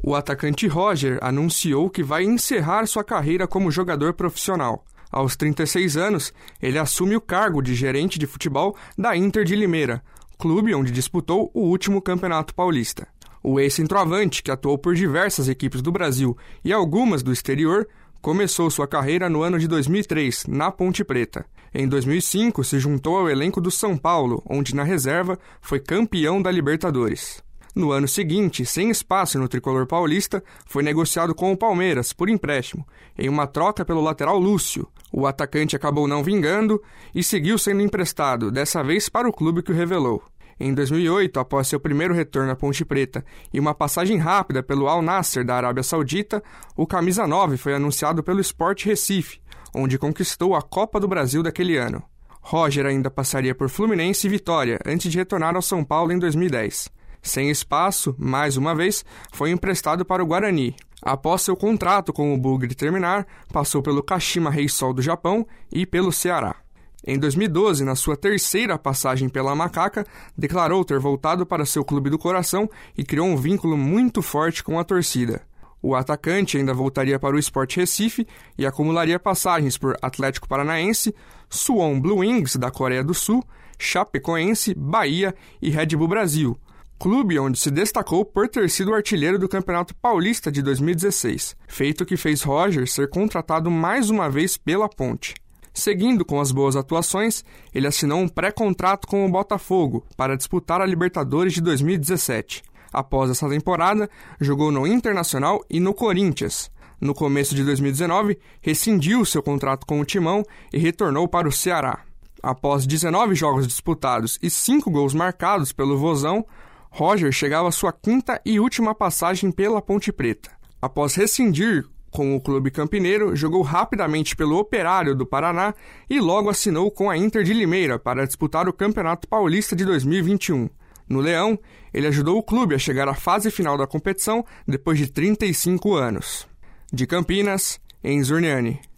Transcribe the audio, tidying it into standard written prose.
O atacante Roger anunciou que vai encerrar sua carreira como jogador profissional. Aos 36 anos, ele assume o cargo de gerente de futebol da Inter de Limeira, clube onde disputou o último Campeonato Paulista. O ex-centroavante, que atuou por diversas equipes do Brasil e algumas do exterior, começou sua carreira no ano de 2003, na Ponte Preta. Em 2005, se juntou ao elenco do São Paulo, onde na reserva foi campeão da Libertadores. No ano seguinte, sem espaço no tricolor paulista, foi negociado com o Palmeiras por empréstimo, em uma troca pelo lateral Lúcio. O atacante acabou não vingando e seguiu sendo emprestado, dessa vez para o clube que o revelou. Em 2008, após seu primeiro retorno à Ponte Preta e uma passagem rápida pelo Al Nassr da Arábia Saudita, o camisa 9 foi anunciado pelo Sport Recife, onde conquistou a Copa do Brasil daquele ano. Roger ainda passaria por Fluminense e Vitória, antes de retornar ao São Paulo em 2010. Sem espaço, mais uma vez, foi emprestado para o Guarani. Após seu contrato com o Bugre terminar, passou pelo Kashima Reysol do Japão e pelo Ceará. Em 2012, na sua terceira passagem pela Macaca, declarou ter voltado para seu clube do coração e criou um vínculo muito forte com a torcida. O atacante ainda voltaria para o Sport Recife e acumularia passagens por Atlético Paranaense, Suwon Blue Wings da Coreia do Sul, Chapecoense, Bahia e Red Bull Brasil, clube onde se destacou por ter sido artilheiro do Campeonato Paulista de 2016, feito que fez Roger ser contratado mais uma vez pela Ponte. Seguindo com as boas atuações, ele assinou um pré-contrato com o Botafogo para disputar a Libertadores de 2017. Após essa temporada, jogou no Internacional e no Corinthians. No começo de 2019, rescindiu seu contrato com o Timão e retornou para o Ceará. Após 19 jogos disputados e 5 gols marcados pelo Vozão, Roger chegava à sua quinta e última passagem pela Ponte Preta. Após rescindir com o clube campineiro, jogou rapidamente pelo Operário do Paraná e logo assinou com a Inter de Limeira para disputar o Campeonato Paulista de 2021. No Leão, ele ajudou o clube a chegar à fase final da competição depois de 35 anos. De Campinas, Enzo Urniani.